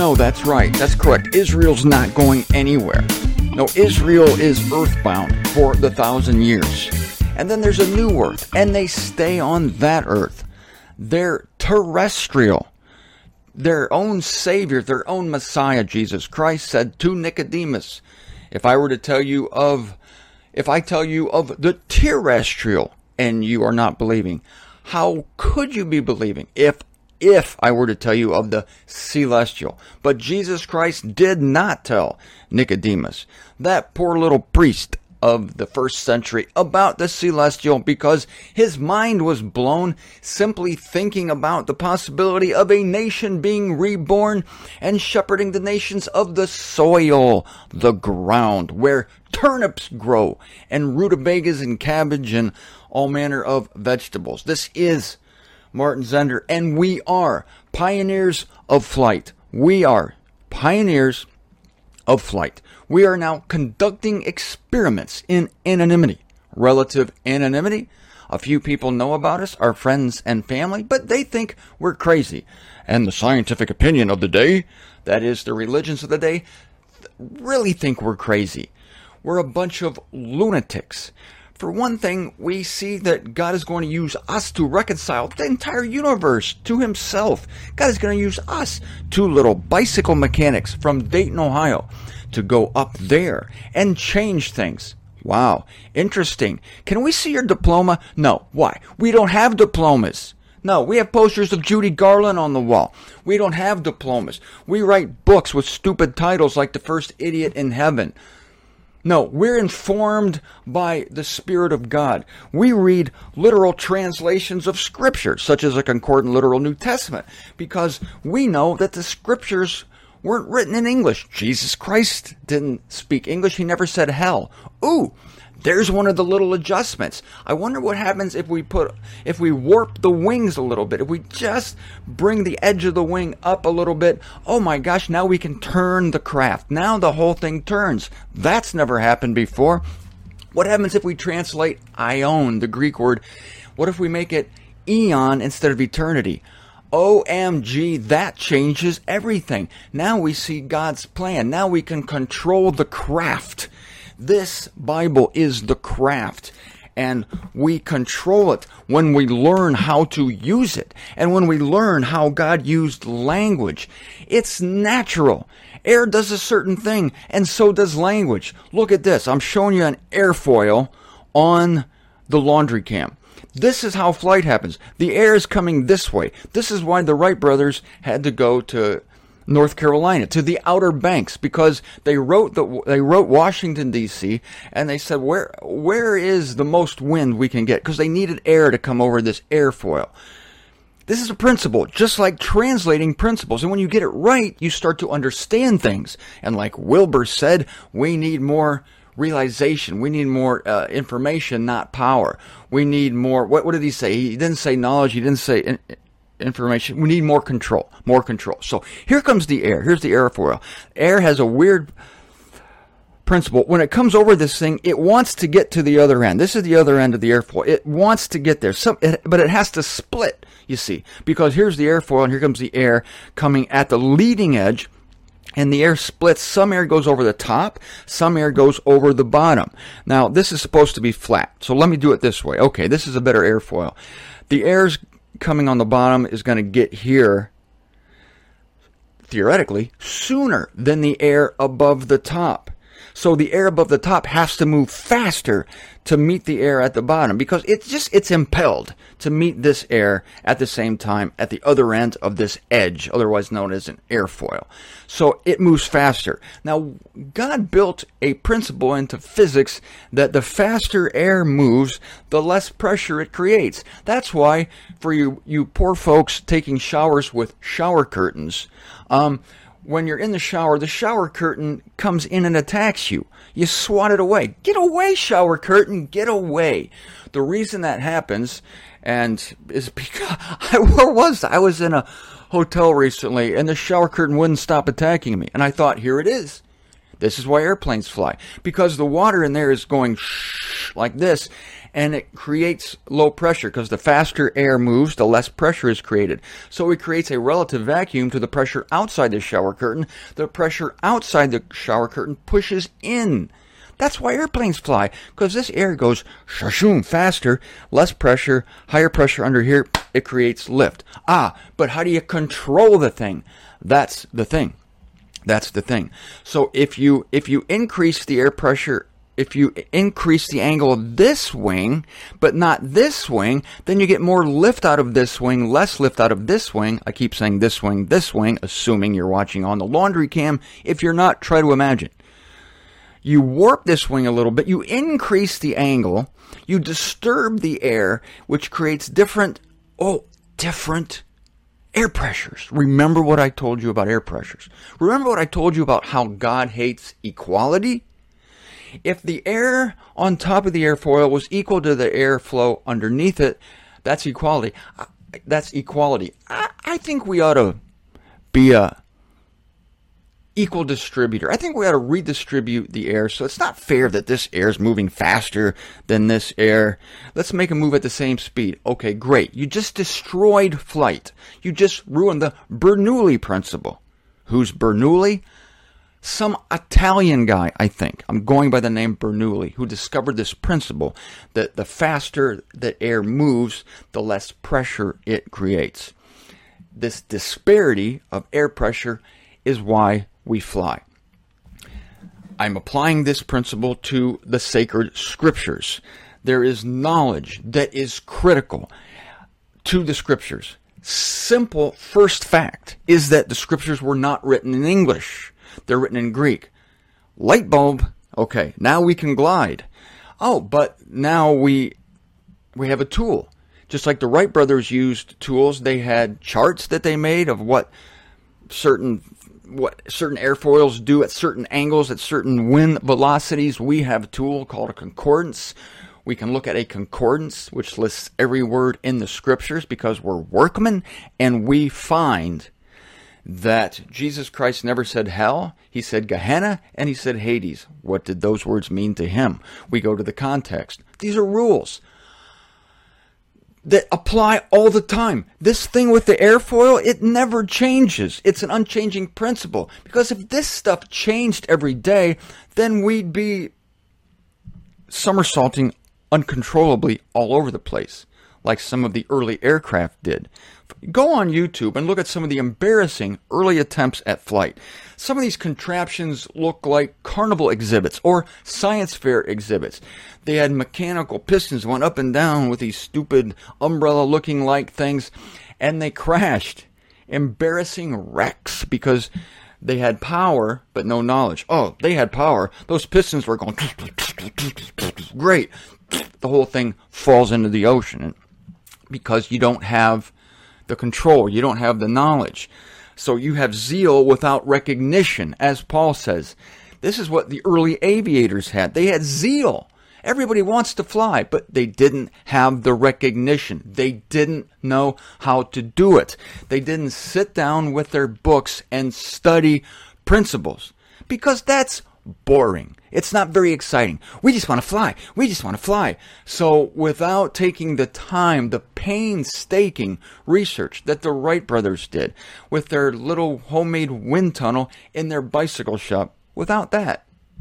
No, that's right. That's correct. Israel's not going anywhere. No, Israel is earthbound for the 1,000 years. And then there's a new earth, and they stay on that earth. They're terrestrial. Their own Savior, their own Messiah, Jesus Christ, said to Nicodemus, if I tell you of the terrestrial and you are not believing, how could you be believing if I were to tell you of the celestial? But Jesus Christ did not tell Nicodemus, that poor little priest of the first century, about the celestial, because his mind was blown simply thinking about the possibility of a nation being reborn and shepherding the nations of the soil, the ground, where turnips grow, and rutabagas and cabbage and all manner of vegetables. This is Martin Zender, and we are pioneers of flight. We are pioneers of flight. We are now conducting experiments in anonymity, relative anonymity. A few people know about us, our friends and family, but they think we're crazy. And the scientific opinion of the day, that is the religions of the day, really think we're crazy. We're a bunch of lunatics. For one thing, we see that God is going to use us to reconcile the entire universe to himself. God is going to use us, two little bicycle mechanics from Dayton, Ohio, to go up there and change things. Wow, interesting. Can we see your diploma? No. Why? We don't have diplomas. No, we have posters of Judy Garland on the wall. We don't have diplomas. We write books with stupid titles like The First Idiot in Heaven. No, we're informed by the Spirit of God. We read literal translations of Scripture, such as a concordant literal New Testament, because we know that the Scriptures weren't written in English. Jesus Christ didn't speak English. He never said hell. Ooh, there's one of the little adjustments. I wonder what happens if we warp the wings a little bit. If we just bring the edge of the wing up a little bit. Oh my gosh, now we can turn the craft. Now the whole thing turns. That's never happened before. What happens if we translate aion, the Greek word? What if we make it eon instead of eternity? OMG, that changes everything. Now we see God's plan. Now we can control the craft. This Bible is the craft, and we control it when we learn how to use it, and when we learn how God used language. It's natural. Air does a certain thing, and so does language. Look at this. I'm showing you an airfoil on the laundry cam. This is how flight happens. The air is coming this way. This is why the Wright brothers had to go to North Carolina, to the Outer Banks, because they wrote Washington, D.C., and they said, where is the most wind we can get? Because they needed air to come over this airfoil. This is a principle, just like translating principles. And when you get it right, you start to understand things. And like Wilbur said, we need more realization. We need more information, not power. We need more, what did he say? He didn't say knowledge. He didn't say information. We need more control. More control. So here comes the air. Here's the airfoil. Air has a weird principle. When it comes over this thing, it wants to get to the other end. This is the other end of the airfoil. It wants to get there. But it has to split, you see. Because here's the airfoil, and here comes the air coming at the leading edge. And the air splits. Some air goes over the top. Some air goes over the bottom. Now, this is supposed to be flat. So let me do it this way. Okay, this is a better airfoil. The air's coming on the bottom is going to get here, theoretically, sooner than the air above the top. So the air above the top has to move faster to meet the air at the bottom, because it's impelled to meet this air at the same time at the other end of this edge, otherwise known as an airfoil. So it moves faster. Now, God built a principle into physics that the faster air moves, the less pressure it creates. That's why, for you poor folks taking showers with shower curtains, when you're in the shower curtain comes in and attacks you. You swat it away. Get away, shower curtain. Get away. The reason that happens, and is because I was in a hotel recently, and the shower curtain wouldn't stop attacking me. And I thought, here it is. This is why airplanes fly. Because the water in there is going shh like this, and it creates low pressure because the faster air moves, the less pressure is created. So it creates a relative vacuum to the pressure outside the shower curtain. The pressure outside the shower curtain pushes in. That's why airplanes fly, because this air goes shashoom faster, less pressure, higher pressure under here. It creates lift. But how do you control the thing? That's the thing. That's the thing. So if you increase the air pressure, if you increase the angle of this wing, but not this wing, then you get more lift out of this wing, less lift out of this wing. I keep saying this wing, assuming you're watching on the laundry cam. If you're not, try to imagine. You warp this wing a little bit, you increase the angle, you disturb the air, which creates different air pressures. Remember what I told you about air pressures. Remember what I told you about how God hates equality? If the air on top of the airfoil was equal to the airflow underneath it, that's equality. That's equality. I think we ought to be a equal distributor. I think we ought to redistribute the air, so it's not fair that this air is moving faster than this air. Let's make them move at the same speed. Okay, great. You just destroyed flight. You just ruined the Bernoulli principle. Who's Bernoulli? Some Italian guy, I think. I'm going by the name Bernoulli, who discovered this principle that the faster that air moves, the less pressure it creates. This disparity of air pressure is why we fly. I'm applying this principle to the sacred scriptures. There is knowledge that is critical to the scriptures. Simple first fact is that the scriptures were not written in English. They're written in Greek. Light bulb. Okay, now we can glide. But now we have a tool. Just like the Wright brothers used tools, they had charts that they made of what certain airfoils do at certain angles, at certain wind velocities. We have a tool called a concordance. We can look at a concordance, which lists every word in the scriptures because we're workmen, and we find that Jesus Christ never said hell. He said Gehenna, and he said Hades. What did those words mean to him? We go to the context. These are rules that apply all the time. This thing with the airfoil, it never changes. It's an unchanging principle. Because if this stuff changed every day, then we'd be somersaulting uncontrollably all over the place, like some of the early aircraft did. Go on YouTube and look at some of the embarrassing early attempts at flight. Some of these contraptions look like carnival exhibits or science fair exhibits. They had mechanical pistons went up and down with these stupid umbrella-looking like things, and they crashed. Embarrassing wrecks because they had power but no knowledge. They had power. Those pistons were going great. The whole thing falls into the ocean because you don't have the control. You don't have the knowledge. So you have zeal without recognition, as Paul says. This is what the early aviators had. They had zeal. Everybody wants to fly, but they didn't have the recognition. They didn't know how to do it. They didn't sit down with their books and study principles because that's boring. It's not very exciting. We just want to fly. We just want to fly. So without taking the time, the painstaking research that the Wright brothers did with their little homemade wind tunnel in their bicycle shop, without that,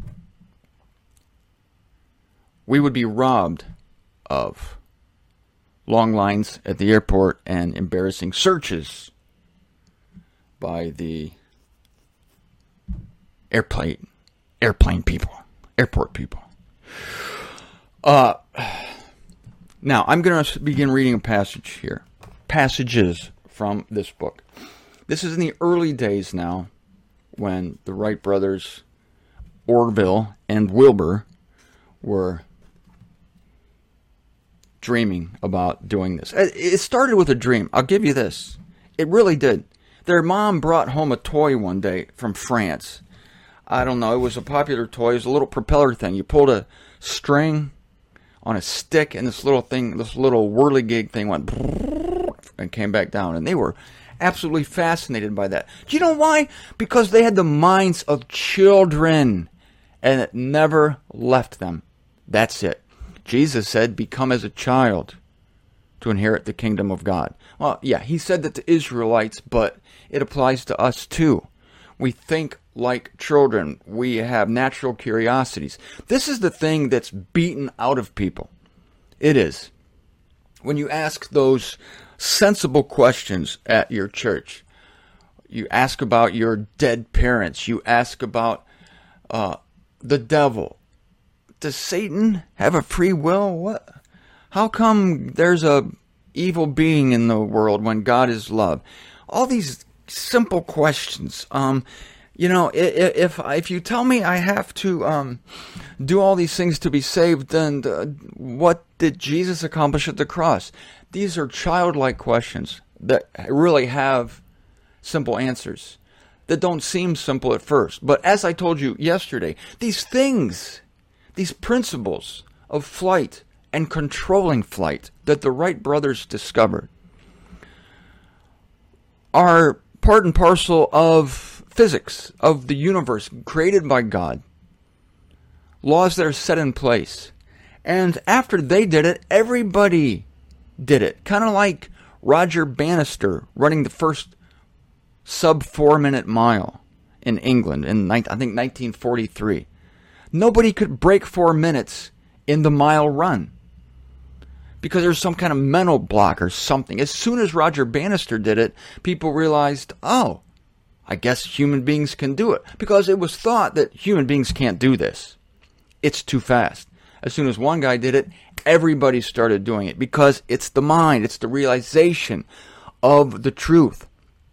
we would be robbed of long lines at the airport and embarrassing searches by the airplane people, airport people. Now, I'm going to begin reading a passage here. Passages from this book. This is in the early days now when the Wright brothers, Orville and Wilbur, were dreaming about doing this. It started with a dream. I'll give you this. It really did. Their mom brought home a toy one day from France. I don't know. It was a popular toy. It was a little propeller thing. You pulled a string on a stick, and this little whirligig thing went and came back down. And they were absolutely fascinated by that. Do you know why? Because they had the minds of children, and it never left them. That's it. Jesus said, become as a child to inherit the kingdom of God. Well, yeah, he said that to Israelites, but it applies to us too. We think like children. We have natural curiosities. This is the thing that's beaten out of people. It is. When you ask those sensible questions at your church, you ask about your dead parents, you ask about the devil. Does Satan have a free will? What? How come there's a evil being in the world when God is love? All these simple questions. If you tell me I have to do all these things to be saved, then what did Jesus accomplish at the cross? These are childlike questions that really have simple answers that don't seem simple at first. But as I told you yesterday, these things, these principles of flight and controlling flight that the Wright brothers discovered are part and parcel of physics, of the universe created by God. Laws that are set in place. And after they did it, everybody did it. Kind of like Roger Bannister running the first sub 4-minute mile in England in, I think, 1943. Nobody could break 4 minutes in the mile run because there's some kind of mental block or something. As soon as Roger Bannister did it, people realized, oh, I guess human beings can do it, because it was thought that human beings can't do this. It's too fast. As soon as one guy did it, everybody started doing it, because it's the mind, it's the realization of the truth.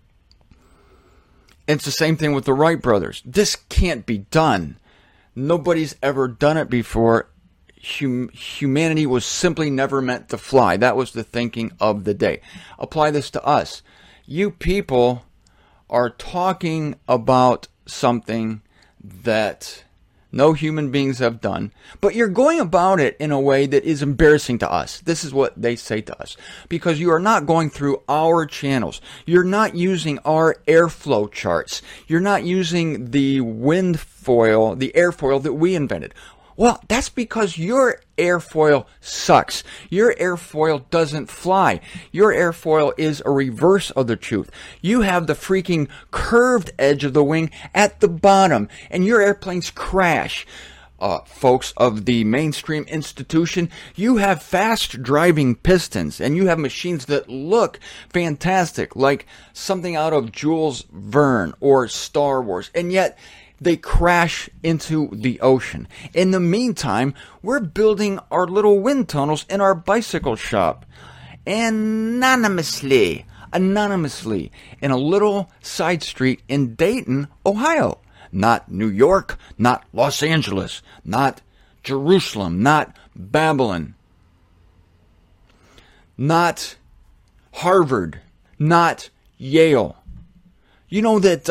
And it's the same thing with the Wright brothers. This can't be done. Nobody's ever done it before. Humanity was simply never meant to fly. That was the thinking of the day. Apply this to us. You people are talking about something that no human beings have done, but you're going about it in a way that is embarrassing to us. This is what they say to us. Because you are not going through our channels. You're not using our airflow charts. You're not using the wind foil, the airfoil that we invented. Well, that's because your airfoil sucks. Your airfoil doesn't fly. Your airfoil is a reverse of the truth. You have the freaking curved edge of the wing at the bottom, and your airplanes crash. Folks of the mainstream institution, you have fast driving pistons, and you have machines that look fantastic, like something out of Jules Verne or Star Wars, and yet they crash into the ocean. In the meantime, we're building our little wind tunnels in our bicycle shop. Anonymously, in a little side street in Dayton, Ohio. Not New York, not Los Angeles, not Jerusalem, not Babylon, not Harvard, not Yale. You know that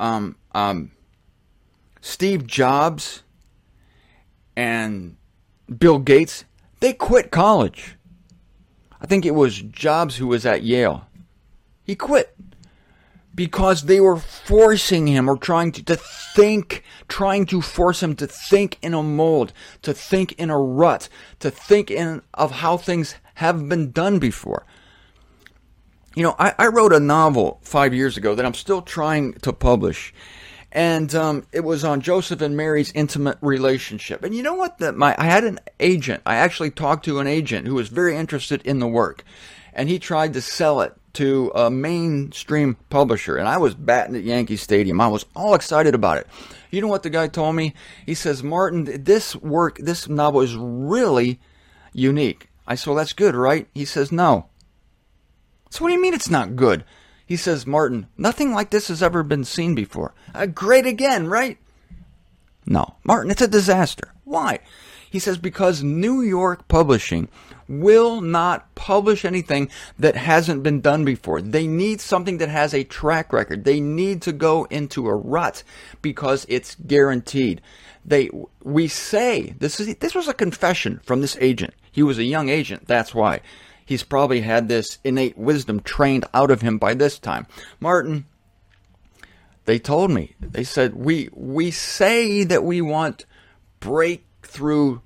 Steve Jobs and Bill Gates, they quit college. I think it was Jobs who was at Yale. He quit because they were forcing him, or trying to force him to think in a mold, to think in a rut, to think of how things have been done before. You know, I wrote a novel 5 years ago that I'm still trying to publish. And it was on Joseph and Mary's intimate relationship. And you know what? I had an agent. I actually talked to an agent who was very interested in the work. And he tried to sell it to a mainstream publisher. And I was batting at Yankee Stadium. I was all excited about it. You know what the guy told me? He says, Martin, this novel is really unique. I said, well, that's good, right? He says, no. So what do you mean it's not good? He says, Martin, nothing like this has ever been seen before. Great again, right? No, Martin, it's a disaster. Why? He says, because New York Publishing will not publish anything that hasn't been done before. They need something that has a track record. They need to go into a rut because it's guaranteed. We say, this was a confession from this agent. He was a young agent, that's why. He's probably had this innate wisdom trained out of him by this time. Martin, they told me, they said, we say that we want breakthrough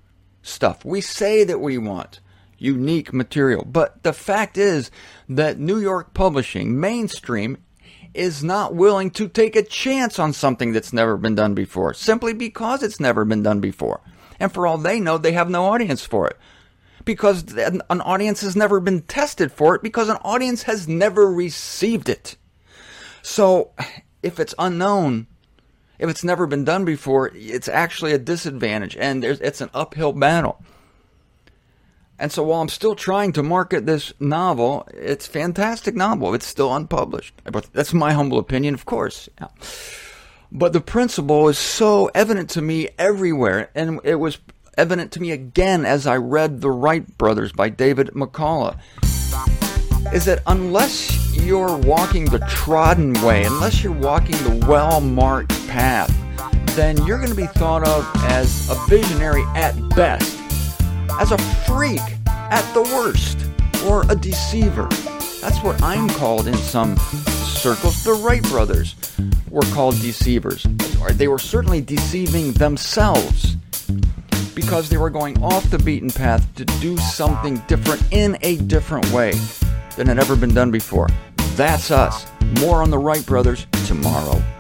stuff. We say that we want unique material, but the fact is that New York publishing, mainstream, is not willing to take a chance on something that's never been done before, simply because it's never been done before. And for all they know, they have no audience for it. Because an audience has never been tested for it, because an audience has never received it. So, if it's unknown, if it's never been done before, it's actually a disadvantage, and it's an uphill battle. And so while I'm still trying to market this novel, it's a fantastic novel. It's still unpublished. But that's my humble opinion, of course. Yeah. But the principle is so evident to me everywhere, and it was evident to me again as I read The Wright Brothers by David McCullough, is that unless you're walking the trodden way, unless you're walking the well-marked path, then you're going to be thought of as a visionary at best, as a freak at the worst, or a deceiver. That's what I'm called in some circles. The Wright brothers were called deceivers. They were certainly deceiving themselves because they were going off the beaten path to do something different in a different way than had ever been done before. That's us. More on the Wright brothers tomorrow.